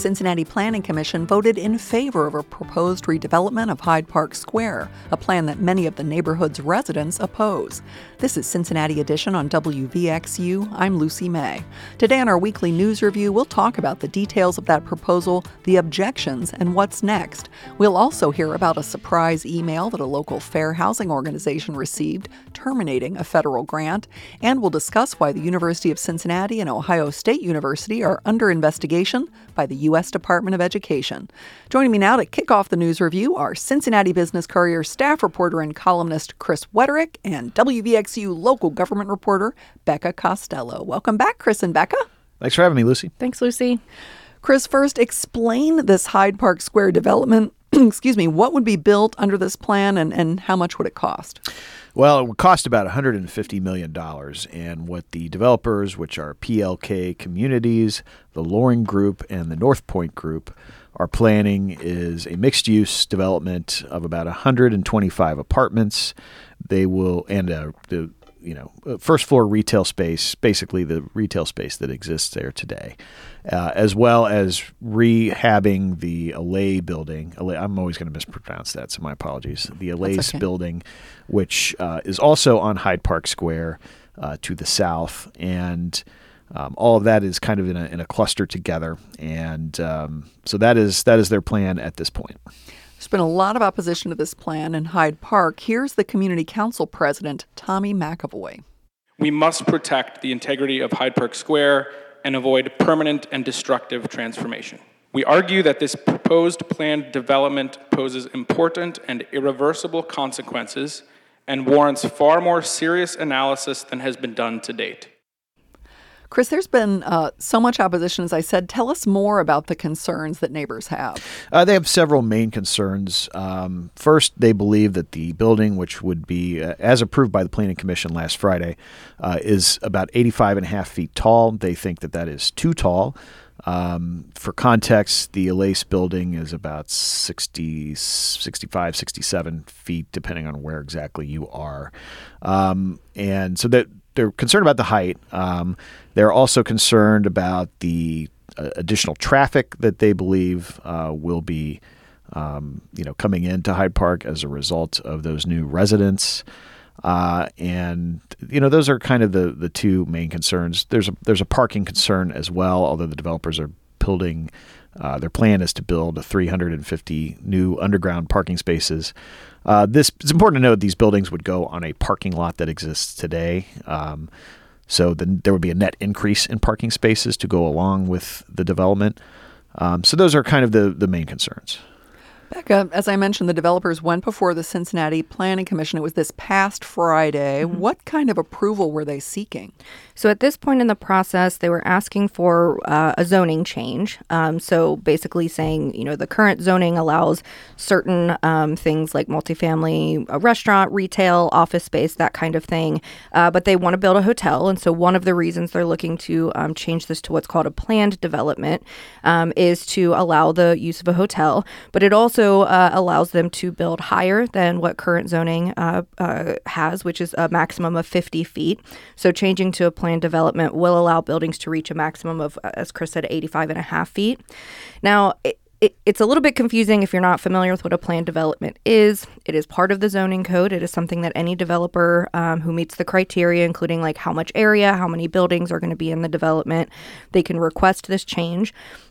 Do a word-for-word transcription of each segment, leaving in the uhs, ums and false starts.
Cincinnati Planning Commission voted in favor of a proposed redevelopment of Hyde Park Square, a plan that many of the neighborhood's residents oppose. This is Cincinnati Edition on W V X U. I'm Lucy May. Today on our weekly news review, we'll talk about the details of that proposal, the objections, and what's next. We'll also hear about a surprise email that a local fair housing organization received terminating a federal grant, and we'll discuss why the University of Cincinnati and Ohio State University are under investigation by the U S Department of Education. Joining me now to kick off the news review are Cincinnati Business Courier staff reporter and columnist Chris Wetterick and W V X U local government reporter Becca Costello. Welcome back, Chris and Becca. Thanks for having me, Lucy. Thanks, Lucy. Chris, first explain this Hyde Park Square development. Excuse me, what would be built under this plan and, and how much would it cost? Well, it would cost about one hundred fifty million dollars, and what the developers, which are P L K Communities, the Loring Group, and the North Point Group, are planning is a mixed-use development of about one hundred twenty-five apartments. They will, and a, the you know, first-floor retail space, basically the retail space that exists there today, uh, as well as rehabbing the Allais building. Allais, I'm always going to mispronounce that, so my apologies. The Allais okay. building, which uh, is also on Hyde Park Square uh, to the south, and um, all of that is kind of in a, in a cluster together, and um, so that is that is their plan at this point. There's been a lot of opposition to this plan in Hyde Park. Here's the Community Council President, Tommy McAvoy. We must protect the integrity of Hyde Park Square and avoid permanent and destructive transformation. We argue that this proposed planned development poses important and irreversible consequences and warrants far more serious analysis than has been done to date. Chris, there's been uh, so much opposition, as I said. Tell us more about the concerns that neighbors have. Uh, they have several main concerns. Um, first, they believe that the building, which would be, uh, as approved by the Planning Commission last Friday, uh, is about eighty-five and a half feet tall. They think that that is too tall. Um, for context, the Allais building is about sixty, sixty-five, sixty-seven feet, depending on where exactly you are. Um, and so that they're concerned about the height. Um, they're also concerned about the uh, additional traffic that they believe uh, will be, um, you know, coming into Hyde Park as a result of those new residents. Uh, and, you know, those are kind of the, the two main concerns. There's a, there's a parking concern as well, although the developers are building, uh, their plan is to build three hundred fifty new underground parking spaces. Uh, this it's important to note these buildings would go on a parking lot that exists today. Um, so then there would be a net increase in parking spaces to go along with the development. Um, so those are kind of the, the main concerns. Becca, as I mentioned, the developers went before the Cincinnati Planning Commission. It was this past Friday. Mm-hmm. What kind of approval were they seeking? So at this point in the process, they were asking for uh, a zoning change. Um, so basically saying, you know, the current zoning allows certain um, things like multifamily, a restaurant, retail, office space, that kind of thing. Uh, but they want to build a hotel. And so one of the reasons they're looking to um, change this to what's called a planned development um, is to allow the use of a hotel. But it also Also uh, allows them to build higher than what current zoning uh, uh, has, which is a maximum of fifty feet. So changing to a planned development will allow buildings to reach a maximum of, as Chris said, eighty-five and a half feet. Now, it, it, it's a little bit confusing if you're not familiar with what a planned development is. It is part of the zoning code. It is something that any developer um, who meets the criteria, including like how much area, how many buildings are going to be in the development, they can request this change.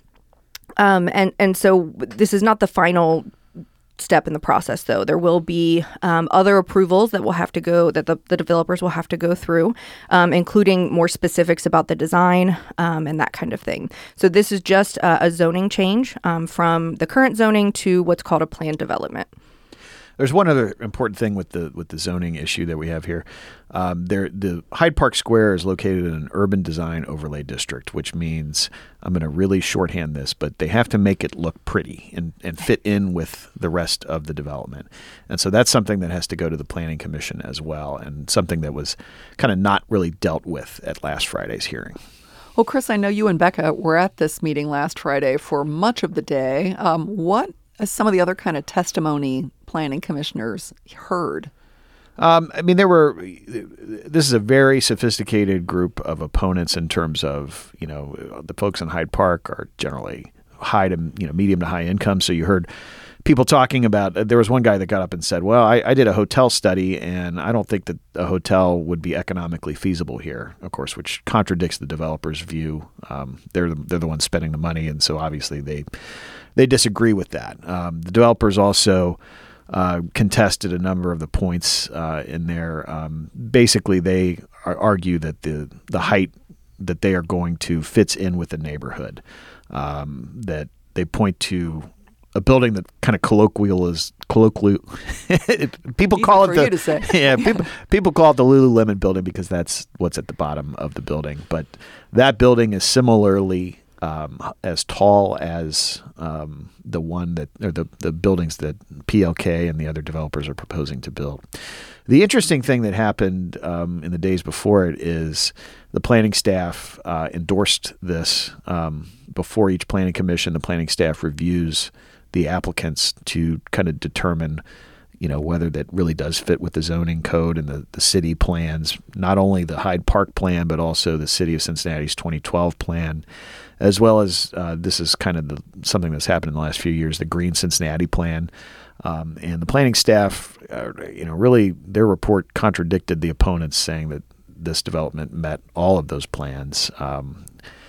Um, and, and so this is not the final step in the process, though. There will be um, other approvals that will have to go, that the, the developers will have to go through, um, including more specifics about the design um, and that kind of thing. So this is just uh, a zoning change um, from the current zoning to what's called a planned development. There's one other important thing with the with the zoning issue that we have here. Um, there, the Hyde Park Square is located in an urban design overlay district, which means, I'm going to really shorthand this, but they have to make it look pretty and, and fit in with the rest of the development. And so that's something that has to go to the Planning Commission as well, and something that was kind of not really dealt with at last Friday's hearing. Well, Chris, I know you and Becca were at this meeting last Friday for much of the day. Um, what is some of the other kind of testimony planning commissioners heard? Um, I mean, there were, this is a very sophisticated group of opponents in terms of, you know, the folks in Hyde Park are generally high to you know medium to high income. So you heard people talking about, there was one guy that got up and said, well, I, I did a hotel study and I don't think that a hotel would be economically feasible here, of course, which contradicts the developer's view. Um, they're, the, they're the ones spending the money, and so obviously they they disagree with that. Um, the developers also uh, contested a number of the points uh, in there. Um, basically, they are, argue that the, the height that they are going to fits in with the neighborhood, um, that they point to a building that kind of colloquial is colloquial. people Easy call for it the you to say. yeah. People people call it the Lululemon building because that's what's at the bottom of the building. But that building is similarly um, as tall as um, the one that or the the buildings that P L K and the other developers are proposing to build. The interesting thing that happened um, in the days before it is the planning staff uh, endorsed this um, before each planning commission. The planning staff reviews the applicants to kind of determine, you know, whether that really does fit with the zoning code and the, the city plans, not only the Hyde Park plan, but also the City of Cincinnati's twenty twelve plan, as well as uh, this is kind of the, something that's happened in the last few years, the Green Cincinnati plan. Um, and the planning staff, uh, you know, really their report contradicted the opponents, saying that this development met all of those plans. Um,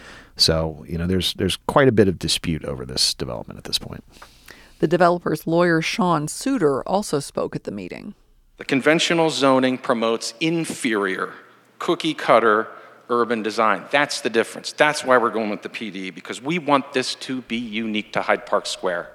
so, you know, there's there's quite a bit of dispute over this development at this point. The developer's lawyer, Sean Suter, also spoke at the meeting. The conventional zoning promotes inferior, cookie-cutter urban design. That's the difference. That's why we're going with the P D, because we want this to be unique to Hyde Park Square.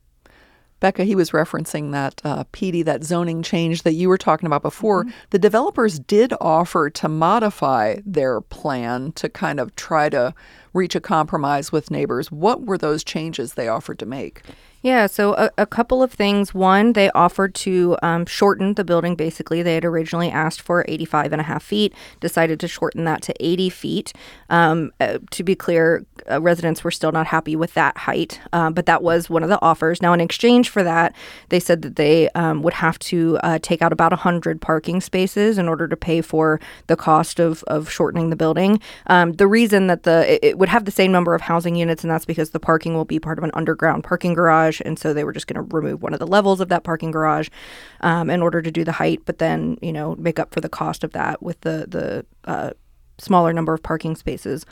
Becca, he was referencing that uh, P D, that zoning change that you were talking about before. Mm-hmm. The developers did offer to modify their plan to kind of try to reach a compromise with neighbors. What were those changes they offered to make? Yeah, so a, a couple of things. One, they offered to um, shorten the building, basically. They had originally asked for eighty-five and a half feet, decided to shorten that to eighty feet. Um, uh, to be clear, uh, residents were still not happy with that height, uh, but that was one of the offers. Now, in exchange for that, they said that they um, would have to uh, take out about one hundred parking spaces in order to pay for the cost of, of shortening the building. Um, the reason that the it, it would have the same number of housing units, and that's because the parking will be part of an underground parking garage. And so they were just going to remove one of the levels of that parking garage um, in order to do the height, but then, you know, make up for the cost of that with the, the uh, smaller number of parking spaces.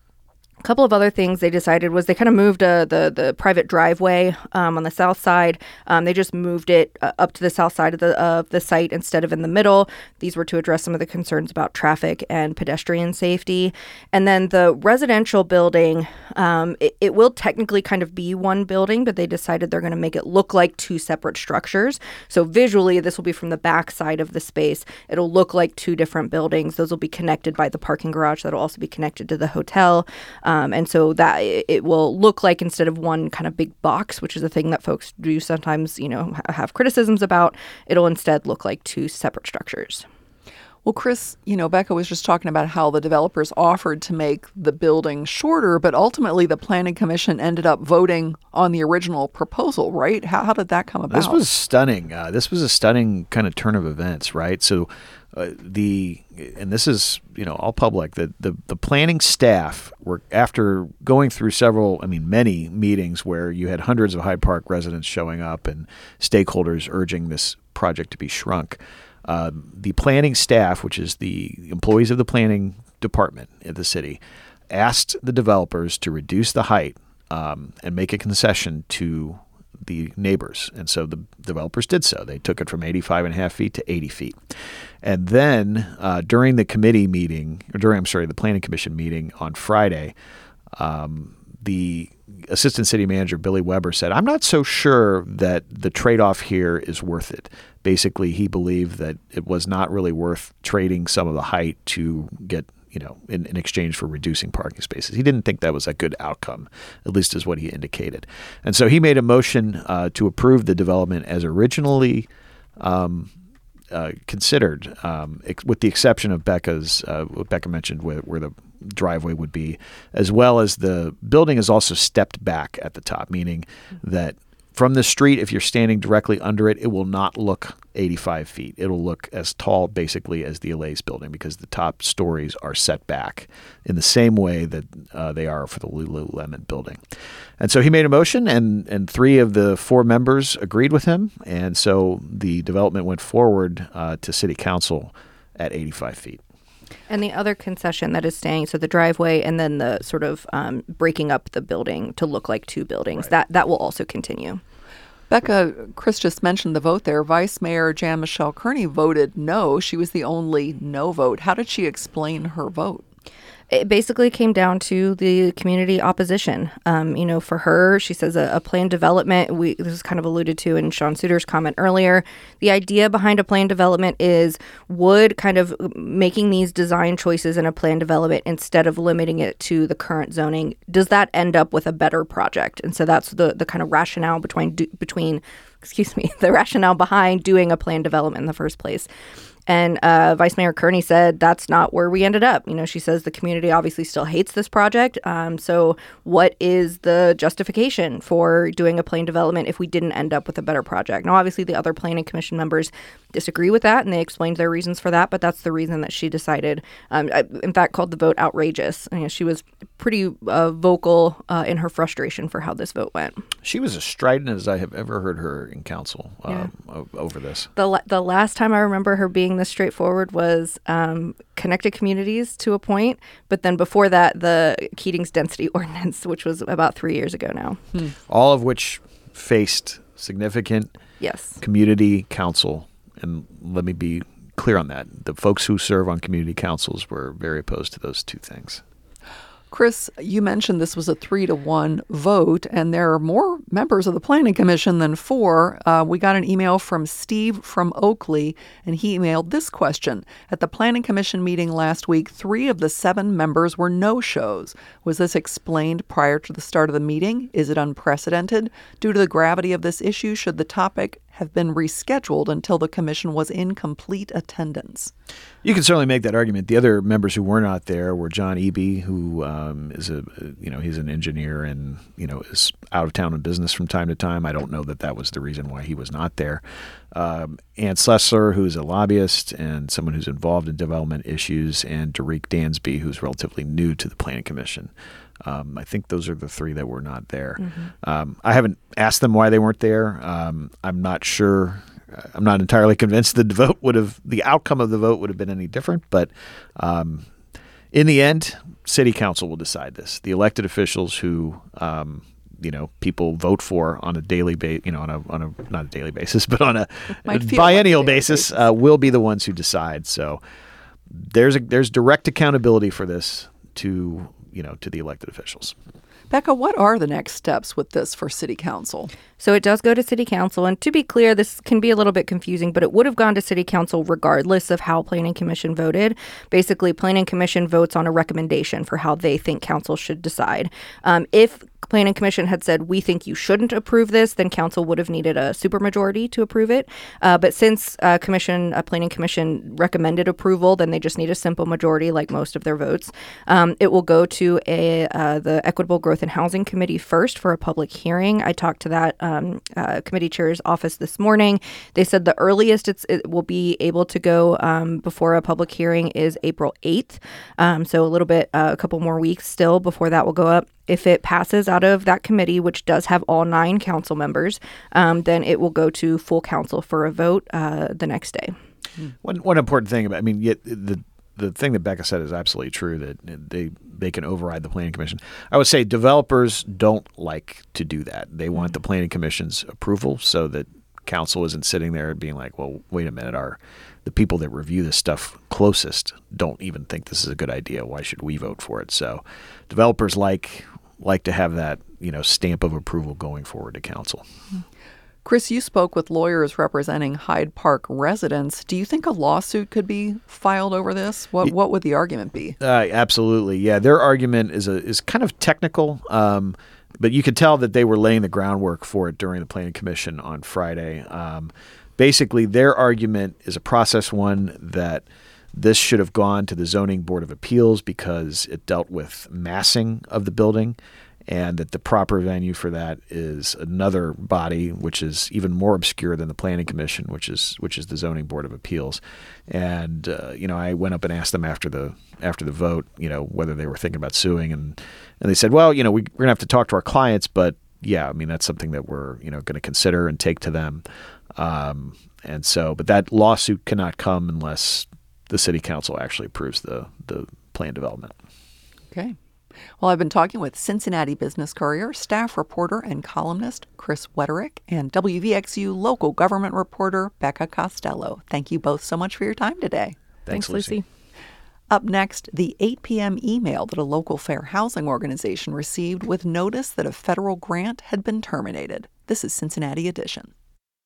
A couple of other things they decided was they kind of moved uh, the the private driveway um, on the south side. Um, they just moved it uh, up to the south side of the of the site instead of in the middle. These were to address some of the concerns about traffic and pedestrian safety. And then the residential building, um, it, it will technically kind of be one building, but they decided they're going to make it look like two separate structures. So visually, this will be from the back side of the space. It'll look like two different buildings. Those will be connected by the parking garage. That'll also be connected to the hotel. Um, Um, and so that it will look like, instead of one kind of big box, which is a thing that folks do sometimes, you know, have criticisms about, it'll instead look like two separate structures. Well, Chris, you know, Becca was just talking about how the developers offered to make the building shorter, but ultimately the Planning Commission ended up voting on the original proposal, right? How, how did that come about? This was stunning. Uh, this was a stunning kind of turn of events, right? So uh, the, and this is, you know, all public, the, the, the planning staff were, after going through several, I mean, many meetings where you had hundreds of Hyde Park residents showing up and stakeholders urging this project to be shrunk. Uh, the planning staff, which is the employees of the planning department at the city, asked the developers to reduce the height um, and make a concession to the neighbors. And so the developers did so. They took it from eighty-five and a half feet to eighty feet. And then uh, during the committee meeting, or during, I'm sorry, the planning commission meeting on Friday, um, the assistant city manager, Billy Weber, said, I'm not so sure that the trade-off here is worth it. Basically, he believed that it was not really worth trading some of the height to get, you know, in, in exchange for reducing parking spaces. He didn't think that was a good outcome, at least is what he indicated. And so he made a motion uh, to approve the development as originally um, uh, considered, um, ex- with the exception of Becca's, uh, what Becca mentioned, where, where the driveway would be, as well as the building is also stepped back at the top, meaning that from the street, if you're standing directly under it, it will not look eighty-five feet. It'll look as tall, basically, as the Allays building because the top stories are set back in the same way that uh, they are for the Lululemon building. And so he made a motion, and, and three of the four members agreed with him. And so the development went forward uh, to City Council at eighty-five feet. And the other concession that is staying, so the driveway and then the sort of um, breaking up the building to look like two buildings, Right. that, that will also continue. Becca, Chris just mentioned the vote there. Vice Mayor Jan Michelle Kearney voted no. She was the only no vote. How did she explain her vote? It basically came down to the community opposition. Um, you know, for her, she says a, a planned development, we, this is kind of alluded to in Sean Suter's comment earlier. The idea behind a planned development is would kind of making these design choices in a planned development instead of limiting it to the current zoning, does that end up with a better project? And so that's the, the kind of rationale between, between, excuse me, the rationale behind doing a planned development in the first place. And uh, Vice Mayor Kearney said that's not where we ended up. You know, she says the community obviously still hates this project. Um, so what is the justification for doing a planned development if we didn't end up with a better project? Now, obviously, the other planning commission members disagree with that, and they explained their reasons for that. But that's the reason that she decided, um, I, in fact, called the vote outrageous. I mean, she was pretty uh, vocal uh, in her frustration for how this vote went. She was as strident as I have ever heard her in council um, Yeah. o- over this. The la- the last time I remember her being this straightforward was um, connected communities to a point, but then before that, the Keating's density ordinance, which was about three years ago now. Hmm. All of which faced significant Yes. community council. And let me be clear on that. The folks who serve on community councils were very opposed to those two things. Chris, you mentioned this was a three to one vote, and there are more members of the Planning Commission than four. Uh, we got an email from Steve from Oakley, and he emailed this question. At the Planning Commission meeting last week, three of the seven members were no-shows. Was this explained prior to the start of the meeting? Is it unprecedented? Due to the gravity of this issue, should the topic have been rescheduled until the commission was in complete attendance? You can certainly make that argument. The other members who were not there were John Eby, who um, is a, you know, he's an engineer and, you know, is out of town on business from time to time. I don't know that that was the reason why he was not there. Um, Ann Slessler, who's a lobbyist and someone who's involved in development issues, and Derek Dansby, who's relatively new to the Planning Commission. Um, I think those are the three that were not there. Mm-hmm. Um, I haven't asked them why they weren't there. Um, I'm not sure. I'm not entirely convinced the vote would have, the outcome of the vote would have been any different. But um, in the end, City Council will decide this. The elected officials who, um, you know, people vote for on a daily basis, you know, on a on a not a daily basis, but on a biennial like basis, basis. Uh, will be the ones who decide. So there's a there's direct accountability for this to, you know, to the elected officials. Becca, what are the next steps with this for City Council? So it does go to City Council. And to be clear, this can be a little bit confusing, but it would have gone to City Council regardless of how Planning Commission voted. Basically, Planning Commission votes on a recommendation for how they think Council should decide. Um, if Planning Commission had said, we think you shouldn't approve this, then Council would have needed a supermajority to approve it. Uh, but since uh, Commission, uh, Planning Commission recommended approval, then they just need a simple majority like most of their votes. Um, it will go to a uh, the Equitable Growth and Housing Committee first for a public hearing. I talked to that um, uh, committee chair's office this morning. They said the earliest it's, it will be able to go um, before a public hearing is April eighth. Um, so a little bit, uh, a couple more weeks still before that will go up. If it passes out of that committee, which does have all nine council members, um, then it will go to full council for a vote uh, the next day. One one important thing about, I mean, yet the the thing that Becca said is absolutely true, that they they can override the Planning Commission. I would say developers don't like to do that. They want mm-hmm. the Planning Commission's approval so that council isn't sitting there being like, well, wait a minute, our the people that review this stuff closest don't even think this is a good idea. Why should we vote for it? So developers like like to have that, you know, stamp of approval going forward to council. Chris, you spoke with lawyers representing Hyde Park residents. Do you think a lawsuit could be filed over this? What what would the argument be? Uh, absolutely, yeah. Their argument is a is kind of technical, um, but you could tell that they were laying the groundwork for it during the Planning Commission on Friday. Um, basically, their argument is a process one that this should have gone to the Zoning Board of Appeals because it dealt with massing of the building. and that the proper venue for that is another body, which is even more obscure than the Planning Commission, which is which is the Zoning Board of Appeals. And uh, you know, I went up and asked them after the after the vote, you know, whether they were thinking about suing, and and they said, well, you know, we, we're gonna have to talk to our clients, but yeah, I mean, that's something that we're, you know, going to consider and take to them. Um, and so, but that lawsuit cannot come unless the city council actually approves the, the plan development. Okay. Well, I've been talking with Cincinnati Business Courier staff reporter and columnist Chris Wetterick and W V X U local government reporter Becca Costello. Thank you both so much for your time today. Thanks, Thanks Lucy. Lucy. Up next, the eight p.m. email that a local fair housing organization received with notice that a federal grant had been terminated. This is Cincinnati Edition.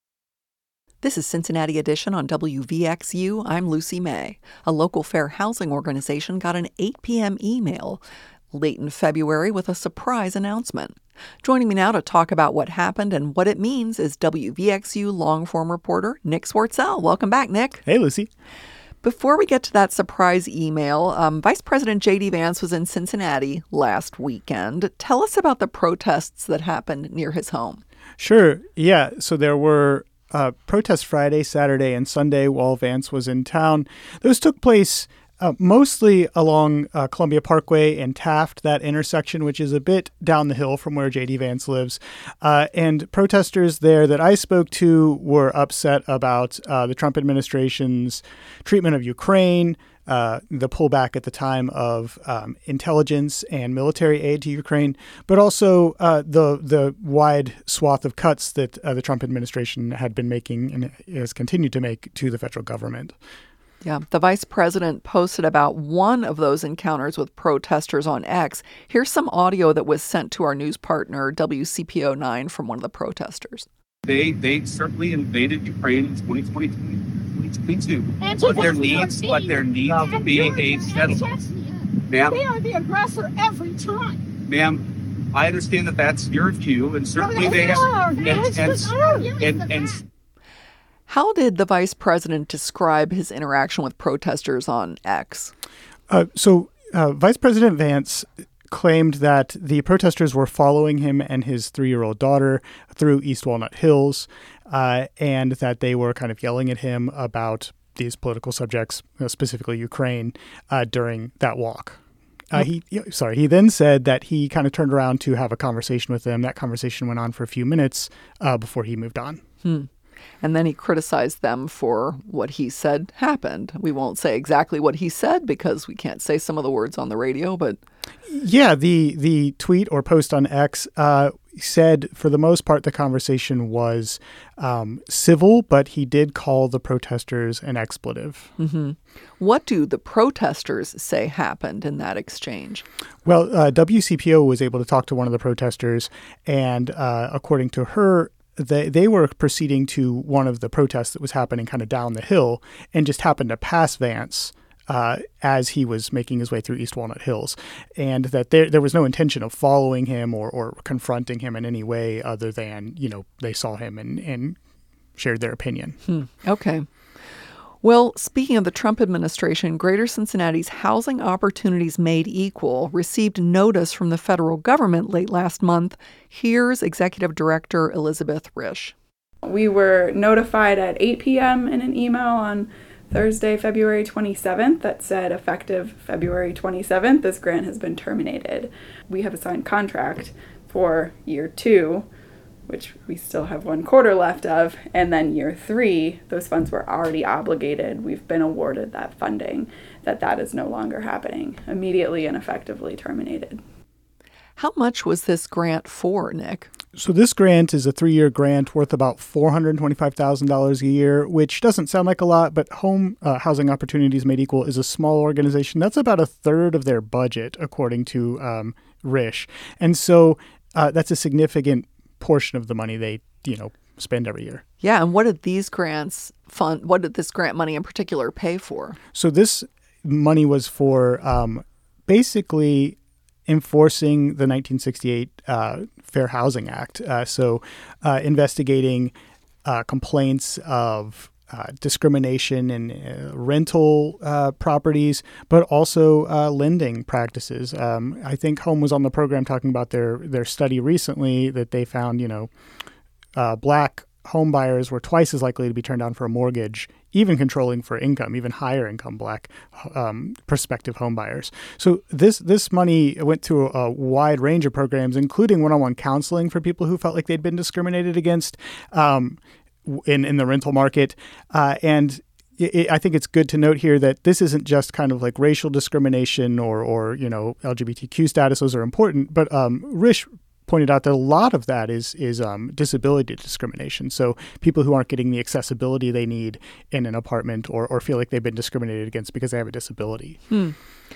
This is Cincinnati Edition on W V X U. I'm Lucy May. A local fair housing organization got an eight p.m. email late in February with a surprise announcement. Joining me now to talk about what happened and what it means is W V X U long-form reporter Nick Swartzell. Welcome back, Nick. Hey, Lucy. Before we get to that surprise email, um, Vice President J D. Vance was in Cincinnati last weekend. Tell us about the protests that happened near his home. Sure. Yeah. So there were uh, protests Friday, Saturday, and Sunday while Vance was in town. Those took place uh, mostly along uh, Columbia Parkway and Taft, that intersection, which is a bit down the hill from where J D. Vance lives. Uh, and protesters there that I spoke to were upset about uh, the Trump administration's treatment of Ukraine, uh, the pullback at the time of um, intelligence and military aid to Ukraine, but also uh, the the wide swath of cuts that uh, the Trump administration had been making and has continued to make to the federal government. Yeah, the vice president posted about one of those encounters with protesters on X. Here's some audio that was sent to our news partner, W C P O nine, from one of the protesters. They they certainly invaded Ukraine in twenty twenty-two, but there needs but there needs to be a settlement. Ma'am, they are the aggressor every time. Ma'am, I understand that that's your view, and certainly no, they have. And, and, and, and, and How did the vice president describe his interaction with protesters on X? Uh, so uh, Vice President Vance claimed that the protesters were following him and his three-year-old daughter through East Walnut Hills, uh, and that they were kind of yelling at him about these political subjects, uh, specifically Ukraine, uh, during that walk. Uh, he sorry. He then said that he kind of turned around to have a conversation with them. That conversation went on for a few minutes uh, before he moved on. Hmm. And then he criticized them for what he said happened. We won't say exactly what he said because we can't say some of the words on the radio, but... Yeah, the the tweet or post on X uh, said, for the most part, the conversation was um, civil, but he did call the protesters an expletive. Mm-hmm. What do the protesters say happened in that exchange? Well, uh, W C P O was able to talk to one of the protesters, and uh, according to her, They they were proceeding to one of the protests that was happening kind of down the hill and just happened to pass Vance uh, as he was making his way through East Walnut Hills, and that there there was no intention of following him or, or confronting him in any way other than, you know, they saw him and, and shared their opinion. Hmm. Okay. Well, speaking of the Trump administration, Greater Cincinnati's Housing Opportunities Made Equal received notice from the federal government late last month. Here's Executive Director Elizabeth Risch. We were notified at eight p.m. in an email on Thursday, February twenty-seventh, that said effective February twenty-seventh, this grant has been terminated. We have a signed contract for year two, which we still have one quarter left of, and then year three, those funds were already obligated. We've been awarded that funding, that that is no longer happening, immediately and effectively terminated. How much was this grant for, Nick? So this grant is a three-year grant worth about four hundred twenty-five thousand dollars a year, which doesn't sound like a lot, but Home uh, Housing Opportunities Made Equal is a small organization. That's about a third of their budget, according to um, Risch. And so uh, that's a significant portion of the money they, you know, spend every year. Yeah, and what did these grants fund, what did this grant money in particular pay for? So this money was for um, basically enforcing the nineteen sixty-eight uh, Fair Housing Act. Uh, so uh, investigating uh, complaints of uh, discrimination in uh, rental uh, properties, but also uh, lending practices. Um, I think Home was on the program talking about their their study recently that they found, you know, uh, black home buyers were twice as likely to be turned down for a mortgage, even controlling for income, even higher income black um, prospective home buyers. So this this money went through a wide range of programs, including one-on-one counseling for people who felt like they'd been discriminated against um, in, in the rental market. Uh, and it, I think it's good to note here that this isn't just kind of like racial discrimination or, or you know, L G B T Q status. Those are important. But um, Risch pointed out that a lot of that is is um, disability discrimination. So people who aren't getting the accessibility they need in an apartment or, or feel like they've been discriminated against because they have a disability. Hmm.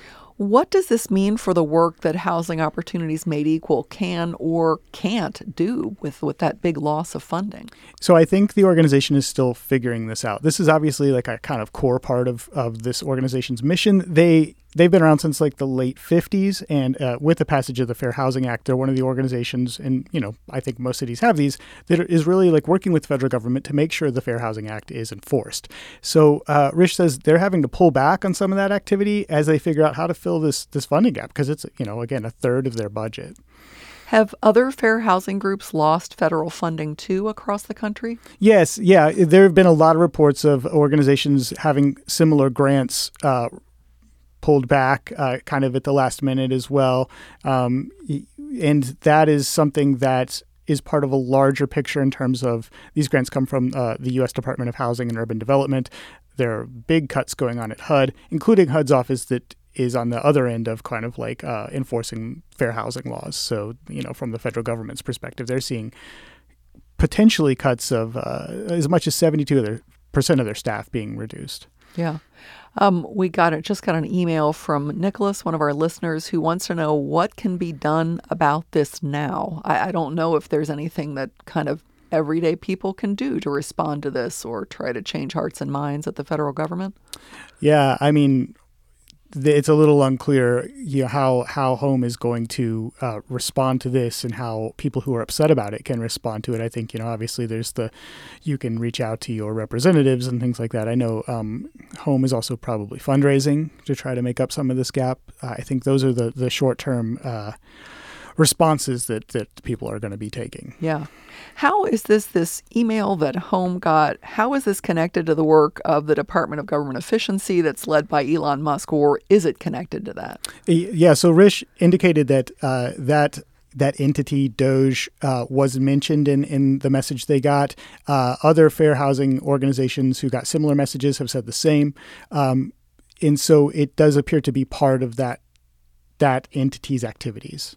What does this mean for the work that Housing Opportunities Made Equal can or can't do with, with that big loss of funding? So I think the organization is still figuring this out. This is obviously like a kind of core part of, of this organization's mission. They They've been around since like the late fifties, and uh, with the passage of the Fair Housing Act, they're one of the organizations, and you know, I think most cities have these, that is really like working with the federal government to make sure the Fair Housing Act is enforced. So uh, Risch says they're having to pull back on some of that activity as they figure out how to fill this this funding gap, because it's, you know, again, a third of their budget. Have other fair housing groups lost federal funding too across the country? Yes, yeah. There have been a lot of reports of organizations having similar grants uh, pulled back uh, kind of at the last minute as well. Um, and that is something that is part of a larger picture in terms of these grants come from uh, the U S Department of Housing and Urban Development. There are big cuts going on at H U D, including H U D's office that is on the other end of kind of like uh, enforcing fair housing laws. So, you know, from the federal government's perspective, they're seeing potentially cuts of uh, as much as seventy-two percent of their staff being reduced. Yeah. Um, we got it. Just got an email from Nicholas, one of our listeners, who wants to know what can be done about this now. I, I don't know if there's anything that kind of everyday people can do to respond to this or try to change hearts and minds at the federal government. Yeah, I mean, it's a little unclear, you know, how how Home is going to uh, respond to this and how people who are upset about it can respond to it. I think, you know, obviously there's the, you can reach out to your representatives and things like that. I know um, Home is also probably fundraising to try to make up some of this gap. Uh, I think those are the, the short-term uh, responses that, that people are going to be taking. Yeah. How is this, this email that Home got, how is this connected to the work of the Department of Government Efficiency that's led by Elon Musk, or is it connected to that? Yeah, so Risch indicated that uh, that that entity, Doge, uh, was mentioned in, in the message they got. Uh, other fair housing organizations who got similar messages have said the same. Um, and so it does appear to be part of that that entity's activities.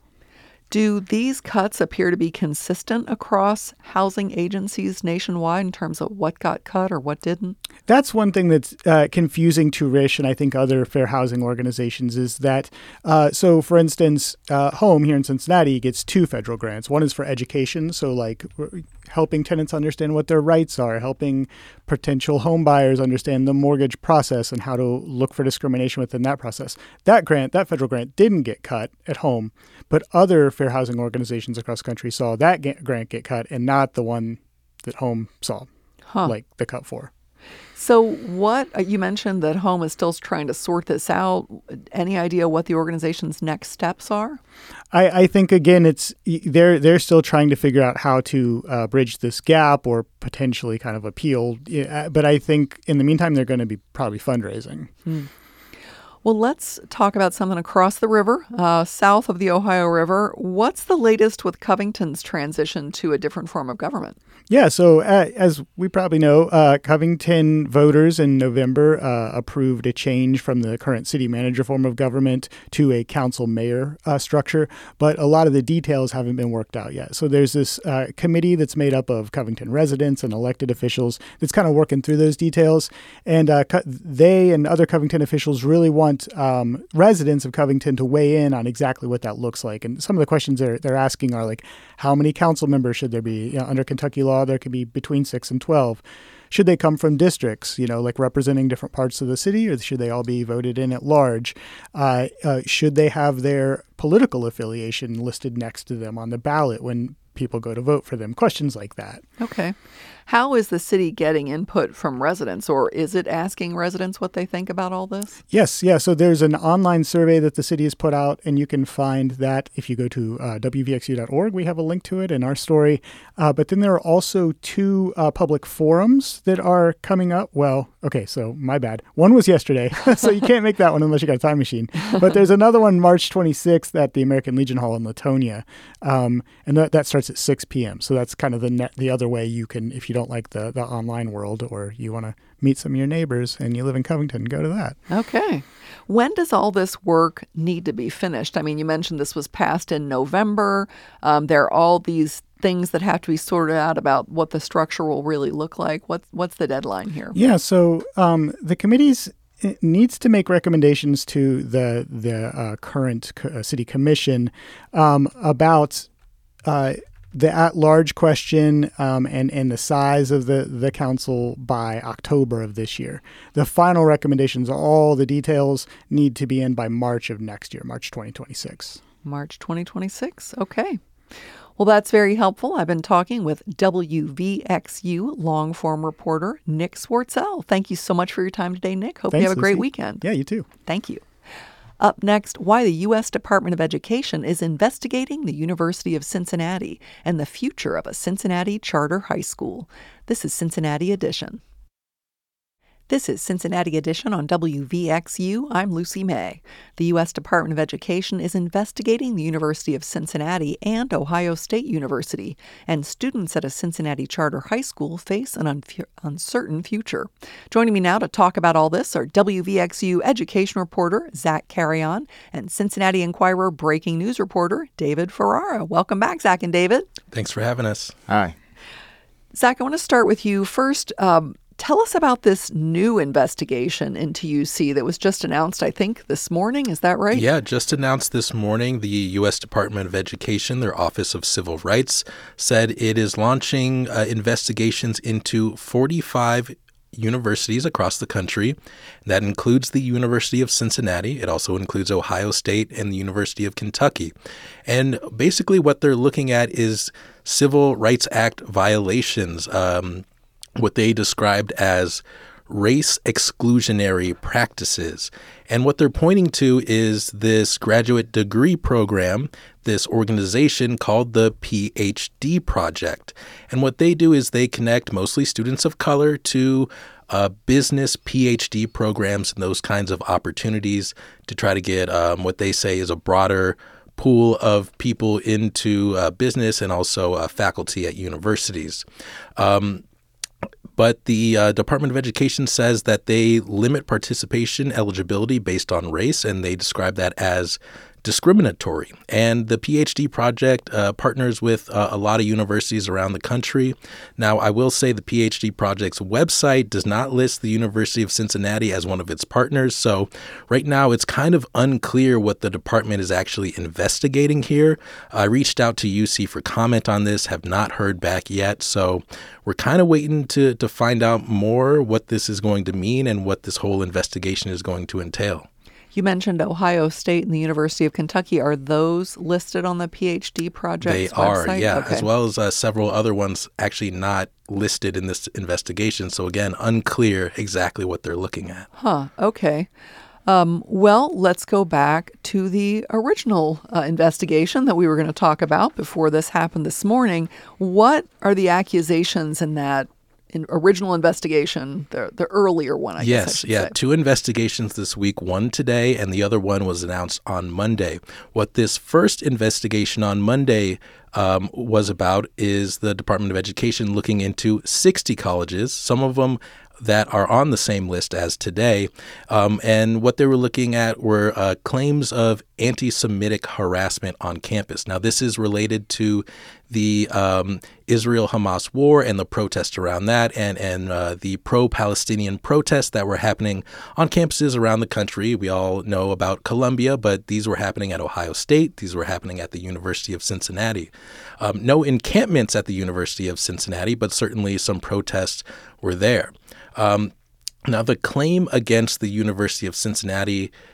Do these cuts appear to be consistent across housing agencies nationwide in terms of what got cut or what didn't? That's one thing that's uh, confusing to Risch and I think other fair housing organizations is that, uh, so for instance, uh, Home here in Cincinnati gets two federal grants. One is for education, so like helping tenants understand what their rights are, helping potential home buyers understand the mortgage process and how to look for discrimination within that process. That grant, that federal grant didn't get cut at Home, but other fair housing organizations across the country saw that ga- grant get cut and not the one that Home saw, huh. like the cut for. So what, uh, you mentioned that Home is still trying to sort this out. Any idea what the organization's next steps are? I, I think, again, it's they're they're still trying to figure out how to uh, bridge this gap or potentially kind of appeal. But I think in the meantime, they're going to be probably fundraising. Hmm. Well, let's talk about something across the river, uh, south of the Ohio River. What's the latest with Covington's transition to a different form of government? Yeah, so uh, as we probably know, uh, Covington voters in November uh, approved a change from the current city manager form of government to a council mayor uh, structure, but a lot of the details haven't been worked out yet. So there's this uh, committee that's made up of Covington residents and elected officials that's kind of working through those details, and uh, they and other Covington officials really want Um, residents of Covington to weigh in on exactly what that looks like. And some of the questions they're, they're asking are like, how many council members should there be? You know, under Kentucky law, there could be between six and twelve. Should they come from districts, you know, like representing different parts of the city, or should they all be voted in at large? Uh, uh, should they have their political affiliation listed next to them on the ballot when people go to vote for them? Questions like that. Okay. How is the city getting input from residents, or is it asking residents what they think about all this? Yes, yeah. So there's an online survey that the city has put out, and you can find that if you go to uh, W V X U dot org. We have a link to it in our story. Uh, but then there are also two uh, public forums that are coming up. Well, okay, so my bad. One was yesterday, so you can't make that one unless you got a time machine. But there's another one March twenty-sixth at the American Legion Hall in Latonia, um, and that, that starts at six p.m. So that's kind of the net, the other way you can, if you don't like the, the online world or you want to meet some of your neighbors and you live in Covington, go to that. Okay. When does all this work need to be finished? I mean, you mentioned this was passed in November. Um, there are all these things that have to be sorted out about what the structure will really look like. What, what's the deadline here? Yeah, so um, the committee's it needs to make recommendations to the the uh, current co- uh, city commission um, about uh, the at-large question um, and, and the size of the, the council by October of this year. The final recommendations, all the details, need to be in by March of next year, March twenty twenty-six. March twenty twenty-six. Okay. Well, that's very helpful. I've been talking with W V X U long-form reporter Nick Swartzell. Thank you so much for your time today, Nick. Hope Thanks, you have a great Lucy. weekend. Yeah, you too. Thank you. Up next, why the U S Department of Education is investigating the University of Cincinnati and the future of a Cincinnati charter high school. This is Cincinnati Edition. This is Cincinnati Edition on W V X U. I'm Lucy May. The U S Department of Education is investigating the University of Cincinnati and Ohio State University, and students at a Cincinnati charter high school face an unf- uncertain future. Joining me now to talk about all this are W V X U education reporter Zach Carrion and Cincinnati Enquirer breaking news reporter David Ferrara. Welcome back, Zach and David. Thanks for having us. Hi. Zach, I want to start with you first. Um, Tell us about this new investigation into U C that was just announced, I think, this morning. Is that right? Yeah, just announced this morning. The U S Department of Education, their Office of Civil Rights, said it is launching uh, investigations into forty-five universities across the country. That includes the University of Cincinnati. It also includes Ohio State and the University of Kentucky. And basically what they're looking at is Civil Rights Act violations, um, what they described as race exclusionary practices. And what they're pointing to is this graduate degree program, this organization called the P H D Project. And what they do is they connect mostly students of color to uh, business P H D programs and those kinds of opportunities to try to get um, what they say is a broader pool of people into uh, business and also uh, faculty at universities. Um, But the uh, Department of Education says that they limit participation eligibility based on race, and they describe that as discriminatory. And the P H D Project uh, partners with uh, a lot of universities around the country. Now, I will say the P H D Project's website does not list the University of Cincinnati as one of its partners. So right now, it's kind of unclear what the department is actually investigating here. I reached out to U C for comment on this, have not heard back yet. So we're kind of waiting to, to find out more what this is going to mean and what this whole investigation is going to entail. You mentioned Ohio State and the University of Kentucky. Are those listed on the P H D Project's website? They are, website? yeah, Okay. as well as uh, several other ones actually not listed in this investigation. So again, unclear exactly what they're looking at. Huh, okay. Um, well, let's go back to the original uh, investigation that we were going to talk about before this happened this morning. What are the accusations in that in original investigation, the the earlier one, I yes, guess I should yeah, say? two investigations this week, one today and the other one was announced on Monday. What this first investigation on Monday um, was about is the Department of Education looking into sixty colleges, some of them that are on the same list as today. Um, and what they were looking at were uh, claims of anti-Semitic harassment on campus. Now, this is related to the um, Israel-Hamas war and the protests around that and, and uh, the pro-Palestinian protests that were happening on campuses around the country. We all know about Columbia, but these were happening at Ohio State. These were happening at the University of Cincinnati. Um, no encampments at the University of Cincinnati, but certainly some protests were there. Um, now, the claim against the University of Cincinnati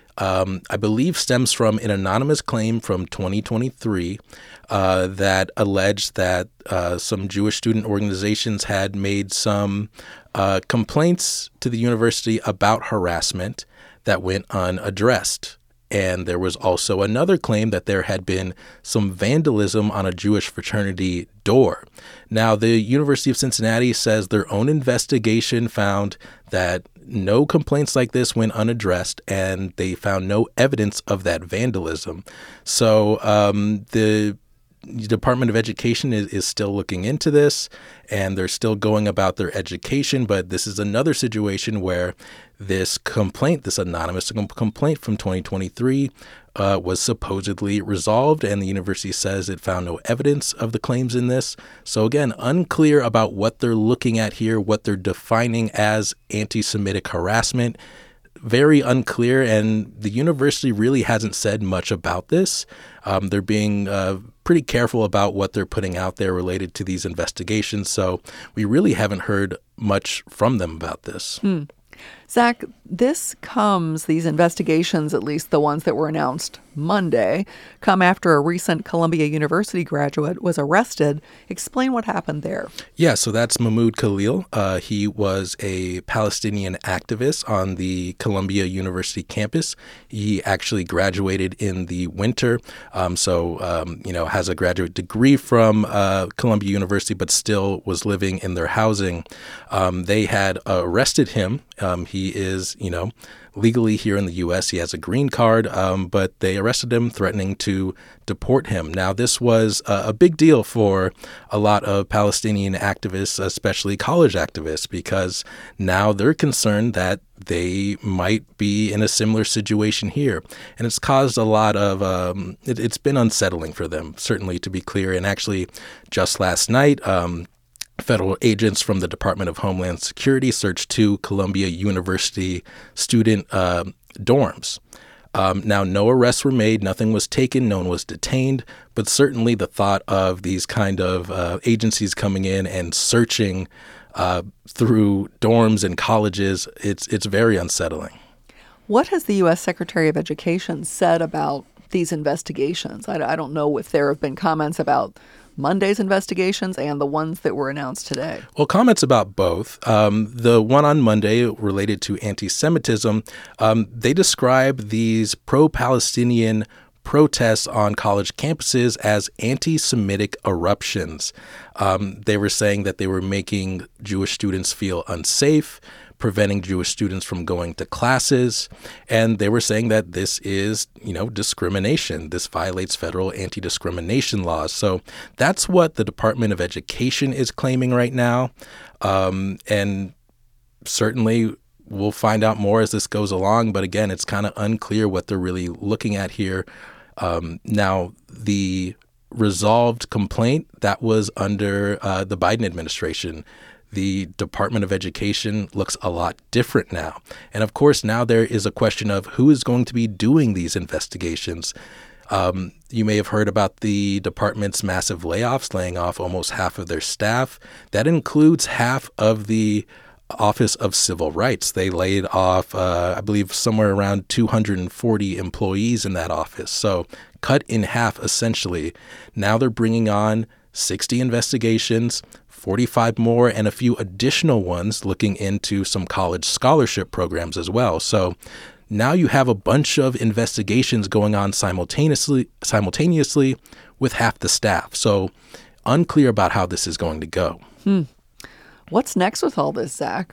um, I believe stems from an anonymous claim from twenty twenty-three uh, that alleged that uh, some Jewish student organizations had made some uh, complaints to the university about harassment that went unaddressed. And there was also another claim that there had been some vandalism on a Jewish fraternity door. Now, the University of Cincinnati says their own investigation found that no complaints like this went unaddressed, and they found no evidence of that vandalism. So um, the Department of Education is, is still looking into this, and they're still going about their education. But this is another situation where this complaint, this anonymous complaint from twenty twenty-three, uh, was supposedly resolved, and the university says it found no evidence of the claims in this. So again, unclear about what they're looking at here, what they're defining as anti-Semitic harassment. Very unclear, and the university really hasn't said much about this. Um, they're being uh, pretty careful about what they're putting out there related to these investigations, so we really haven't heard much from them about this. Hmm. Zach, this comes, these investigations, at least the ones that were announced Monday, come after a recent Columbia University graduate was arrested. Explain what happened there. Yeah, so that's Mahmoud Khalil. Uh, he was a Palestinian activist on the Columbia University campus. He actually graduated in the winter, um, so, um, you know, has a graduate degree from uh, Columbia University, but still was living in their housing. Um, they had arrested him. Um, he is, you know, legally here in the U S. He has a green card, um, but they arrested him, threatening to deport him. Now, this was a, a big deal for a lot of Palestinian activists, especially college activists, because now they're concerned that they might be in a similar situation here. And it's caused a lot of, um, it, it's been unsettling for them, certainly, to be clear. And actually, just last night, um, federal agents from the Department of Homeland Security searched two Columbia University student uh, dorms. Um, now, no arrests were made, nothing was taken, no one was detained, but certainly the thought of these kind of uh, agencies coming in and searching uh, through dorms and colleges, it's it's very unsettling. What has the U S Secretary of Education said about these investigations? I, I don't know if there have been comments about Monday's investigations and the ones that were announced today. Well, comments about both. Um, the one on Monday related to anti-Semitism, um, they describe these pro-Palestinian protests on college campuses as anti-Semitic eruptions. Um, they were saying that they were making Jewish students feel unsafe, preventing Jewish students from going to classes. And they were saying that this is, you know, discrimination. This violates federal anti-discrimination laws. So that's what the Department of Education is claiming right now. Um, and certainly we'll find out more as this goes along. But again, it's kind of unclear what they're really looking at here. Um, now, the resolved complaint, that was under uh, the Biden administration. The Department of Education looks a lot different now. And of course, now there is a question of who is going to be doing these investigations. Um, you may have heard about the department's massive layoffs, laying off almost half of their staff. That includes half of the Office of Civil Rights. They laid off, uh, I believe, somewhere around two hundred forty employees in that office. So cut in half, essentially. Now they're bringing on sixty investigations, forty-five more, and a few additional ones looking into some college scholarship programs as well. So now you have a bunch of investigations going on simultaneously, simultaneously with half the staff. So unclear about how this is going to go. Hmm. What's next with all this, Zach?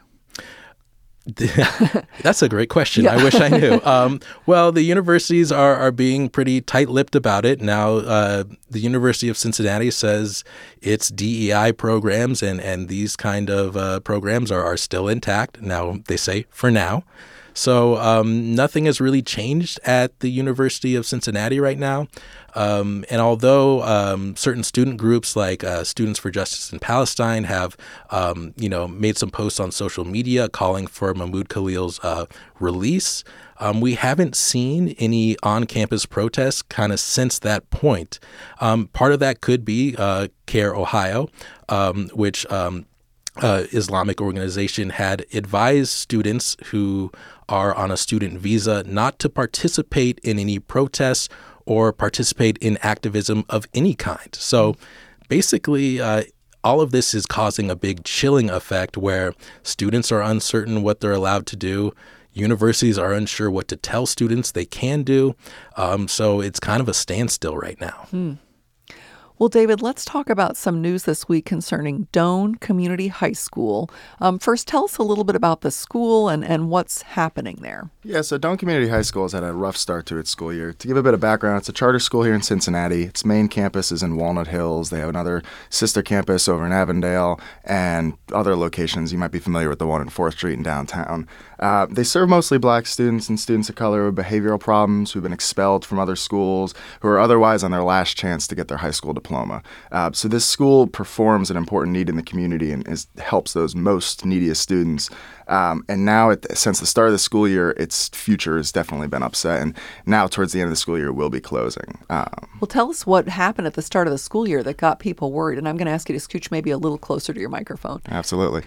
That's a great question. Yeah. I wish I knew. Um, well, the universities are, are being pretty tight-lipped about it. Now, uh, the University of Cincinnati says its D E I programs and, and these kind of uh, programs are, are still intact. Now, they say for now. So um, nothing has really changed at the University of Cincinnati right now. Um, and although um, certain student groups like uh, Students for Justice in Palestine have, um, you know, made some posts on social media calling for Mahmoud Khalil's uh, release, um, we haven't seen any on-campus protests kind of since that point. Um, part of that could be uh, CARE Ohio, um, which um, uh, Islamic organization had advised students who are on a student visa not to participate in any protests or participate in activism of any kind. So basically, uh, all of this is causing a big chilling effect where students are uncertain what they're allowed to do. Universities are unsure what to tell students they can do. Um, so it's kind of a standstill right now. Hmm. Well, David, let's talk about some news this week concerning Doane Community High School. Um, first, tell us a little bit about the school and, and what's happening there. Yeah, so Doane Community High School has had a rough start to its school year. To give a bit of background, it's a charter school here in Cincinnati. Its main campus is in Walnut Hills. They have another sister campus over in Avondale and other locations. You might be familiar with the one in fourth Street in downtown. Uh, they serve mostly black students and students of color with behavioral problems who've been expelled from other schools, who are otherwise on their last chance to get their high school diploma. Diploma. Uh, so this school performs an important need in the community and is, helps those most neediest students. Um, and now, at the, since the start of the school year, its future has definitely been upset. And now, towards the end of the school year, it will be closing. Um, well, tell us what happened at the start of the school year that got people worried. And I'm going to ask you to scooch maybe a little closer to your microphone. Absolutely.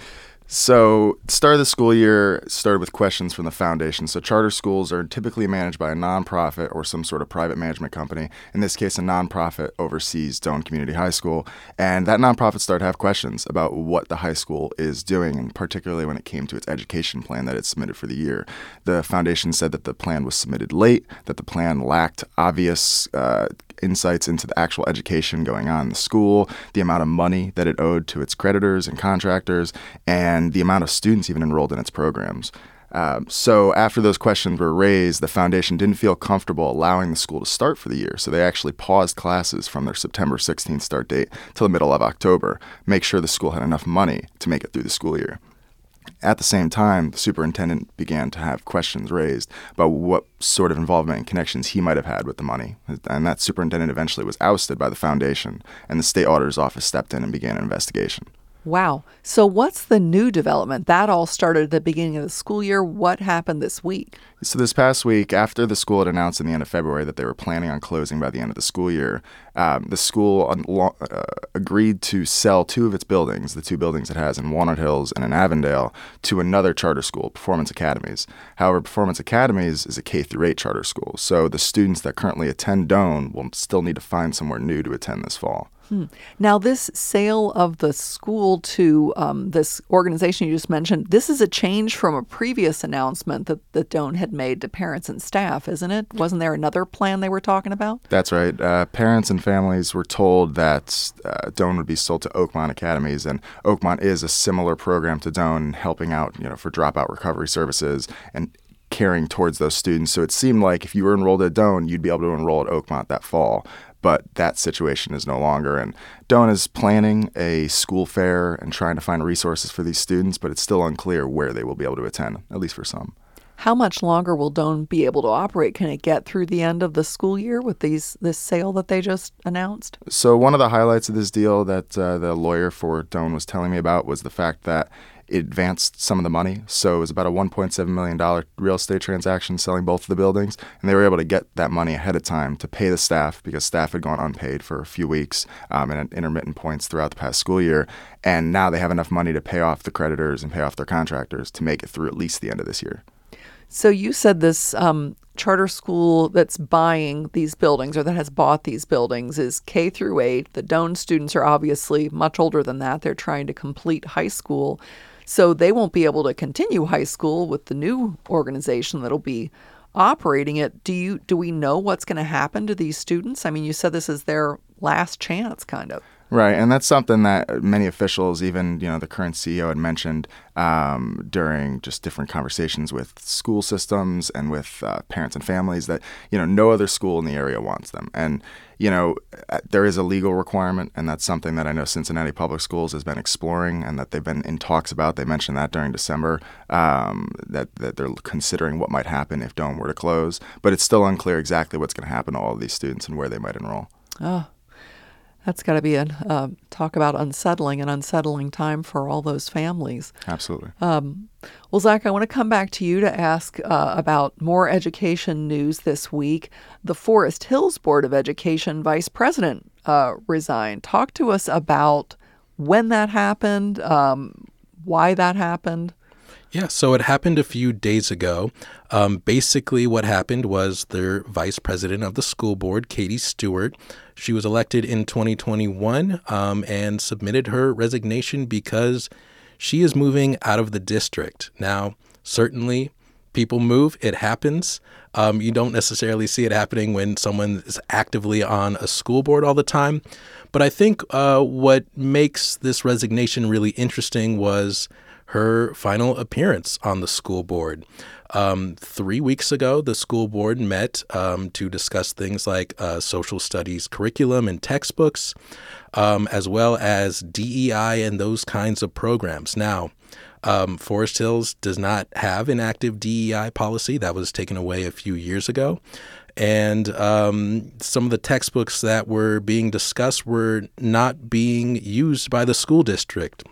So, the start of the school year started with questions from the foundation. So, charter schools are typically managed by a nonprofit or some sort of private management company. In this case, a nonprofit oversees Doane Community High School. And that nonprofit started to have questions about what the high school is doing, and particularly when it came to its education plan that it submitted for the year. The foundation said that the plan was submitted late, that the plan lacked obvious uh, insights into the actual education going on in the school, the amount of money that it owed to its creditors and contractors, and the amount of students even enrolled in its programs. Uh, so after those questions were raised, the foundation didn't feel comfortable allowing the school to start for the year. So they actually paused classes from their September sixteenth start date till the middle of October, make sure the school had enough money to make it through the school year. At the same time, the superintendent began to have questions raised about what sort of involvement and connections he might have had with the money. And that superintendent eventually was ousted by the foundation, and the state auditor's office stepped in and began an investigation. Wow. So what's the new development? That all started at the beginning of the school year. What happened this week? So this past week, after the school had announced in the end of February that they were planning on closing by the end of the school year, um, the school un- uh, agreed to sell two of its buildings, the two buildings it has in Walnut Hills and in Avondale, to another charter school, Performance Academies. However, Performance Academies is a K through eight charter school, so the students that currently attend Doane will still need to find somewhere new to attend this fall. Hmm. Now, this sale of the school to um, this organization you just mentioned, this is a change from a previous announcement that, that Doane had made to parents and staff, isn't it? Wasn't there another plan they were talking about? That's right. Uh, parents and families were told that uh, Doane would be sold to Oakmont Academies, and Oakmont is a similar program to Doane, helping out, you know, for dropout recovery services and caring towards those students. So it seemed like if you were enrolled at Doane, you'd be able to enroll at Oakmont that fall. But that situation is no longer. And Doane is planning a school fair and trying to find resources for these students, but it's still unclear where they will be able to attend, at least for some. How much longer will Doane be able to operate? Can it get through the end of the school year with these this sale that they just announced? So one of the highlights of this deal that uh, the lawyer for Doane was telling me about was the fact that it advanced some of the money. So it was about a one point seven million dollars real estate transaction selling both of the buildings. And they were able to get that money ahead of time to pay the staff because staff had gone unpaid for a few weeks um, and at intermittent points throughout the past school year. And now they have enough money to pay off the creditors and pay off their contractors to make it through at least the end of this year. So you said this um, charter school that's buying these buildings or that has bought these buildings is K through eight. The Doane students are obviously much older than that. They're trying to complete high school. So they won't be able to continue high school with the new organization that'll be operating it. Do you do we know what's going to happen to these students? I mean, you said this is their last chance, kind of. Right, and that's something that many officials, even you know the current C E O, had mentioned um, during just different conversations with school systems and with uh, parents and families that you know no other school in the area wants them, and you know there is a legal requirement, and that's something that I know Cincinnati Public Schools has been exploring and that they've been in talks about. They mentioned that during December um, that that they're considering what might happen if Doane were to close, but it's still unclear exactly what's going to happen to all of these students and where they might enroll. Oh. That's got to be a uh, talk about unsettling, an unsettling time for all those families. Absolutely. Um, well, Zach, I want to come back to you to ask uh, about more education news this week. The Forest Hills Board of Education vice president uh, resigned. Talk to us about when that happened, um, why that happened? Yeah, so it happened a few days ago. Um, basically, what happened was their vice president of the school board, Katie Stewart, she was elected in twenty twenty-one um, and submitted her resignation because she is moving out of the district. Now, certainly, people move. It happens. Um, you don't necessarily see it happening when someone is actively on a school board all the time. But I think uh, what makes this resignation really interesting was her final appearance on the school board. Um, three weeks ago, the school board met um, to discuss things like uh, social studies curriculum and textbooks, um, as well as D E I and those kinds of programs. Now, um, Forest Hills does not have an active D E I policy. That was taken away a few years ago. And um, some of the textbooks that were being discussed were not being used by the school district.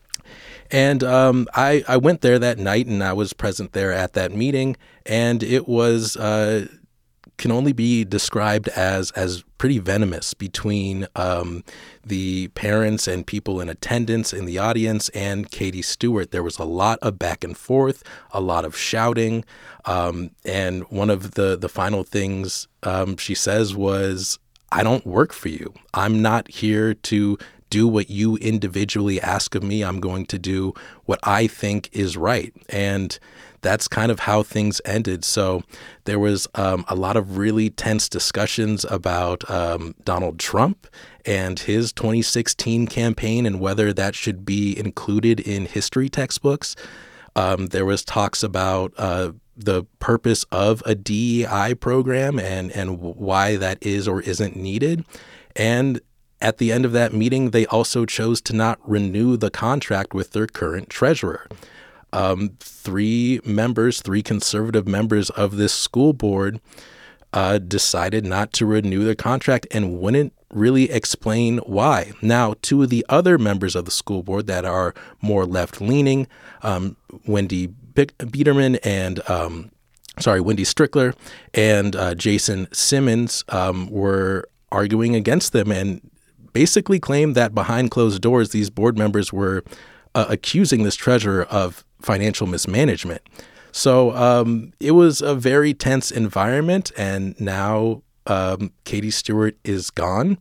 And um, I, I went there that night, and I was present there at that meeting, and it was uh, can only be described as as pretty venomous between um, the parents and people in attendance in the audience and Katie Stewart. There was a lot of back and forth, a lot of shouting, um, and one of the, the final things um, she says was, "I don't work for you. I'm not here to do what you individually ask of me. I'm going to do what I think is right." And that's kind of how things ended. So there was um, a lot of really tense discussions about um, Donald Trump and his twenty sixteen campaign and whether that should be included in history textbooks. Um, there was talks about uh, the purpose of a D E I program and, and why that is or isn't needed. And at the end of that meeting, they also chose to not renew the contract with their current treasurer. Um, three members, three conservative members of this school board uh, decided not to renew their contract and wouldn't really explain why. Now, two of the other members of the school board that are more left-leaning, um, Wendy Biederman and um, sorry, Wendy Strickler and uh, Jason Simmons um, were arguing against them and basically claimed that behind closed doors, these board members were uh, accusing this treasurer of financial mismanagement. So um, it was a very tense environment, and now um, Katie Stewart is gone.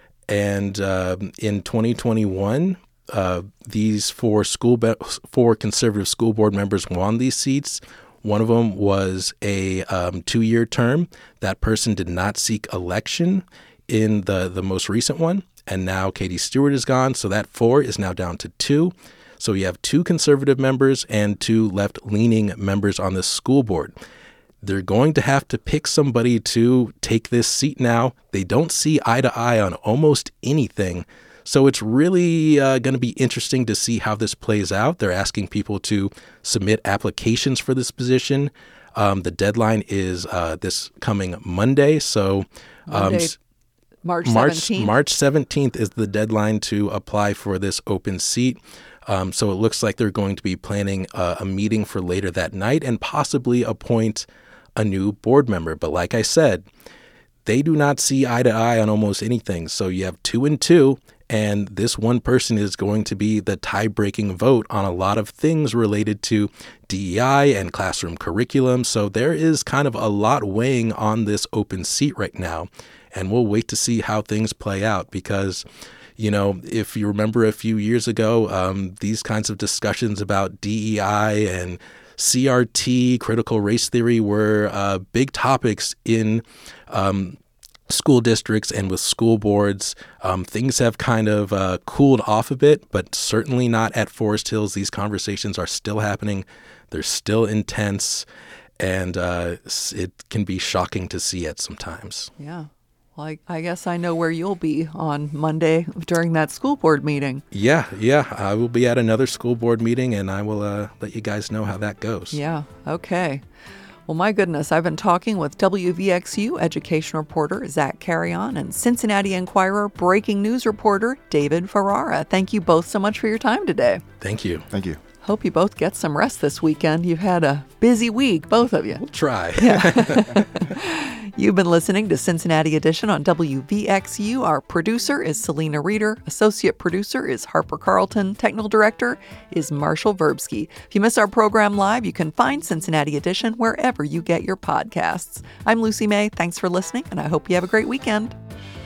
And uh, in twenty twenty-one, uh, these four school be- four conservative school board members won these seats. One of them was a um, two-year term. That person did not seek election in the, the most recent one. And now Katie Stewart is gone, so that four is now down to two. So you have two conservative members and two left-leaning members on this school board. They're going to have to pick somebody to take this seat now. They don't see eye to eye on almost anything. So it's really uh, going to be interesting to see how this plays out. They're asking people to submit applications for this position. Um, the deadline is uh, this coming Monday. So um, Monday, March seventeenth. March, March seventeenth is the deadline to apply for this open seat. Um, so it looks like they're going to be planning a, a meeting for later that night and possibly appoint a new board member. But like I said, they do not see eye to eye on almost anything. So you have two and two, and this one person is going to be the tie-breaking vote on a lot of things related to D E I and classroom curriculum. So there is kind of a lot weighing on this open seat right now. And we'll wait to see how things play out because, you know, if you remember a few years ago, um, these kinds of discussions about D E I and C R T, critical race theory, were uh, big topics in um, school districts and with school boards. Um, things have kind of uh, cooled off a bit, but certainly not at Forest Hills. These conversations are still happening. They're still intense, and uh, it can be shocking to see it sometimes. Yeah. I, I guess I know where you'll be on Monday during that school board meeting. Yeah, yeah. I will be at another school board meeting, and I will uh, let you guys know how that goes. Yeah, okay. Well, my goodness, I've been talking with W V X U education reporter Zach Carrion and Cincinnati Enquirer breaking news reporter David Ferrara. Thank you both so much for your time today. Thank you. Thank you. Hope you both get some rest this weekend. You've had a busy week, both of you. We'll try. Yeah. You've been listening to Cincinnati Edition on W V X U. Our producer is Selena Reeder. Associate producer is Harper Carlton. Technical director is Marshall Verbsky. If you miss our program live, you can find Cincinnati Edition wherever you get your podcasts. I'm Lucy May. Thanks for listening, and I hope you have a great weekend.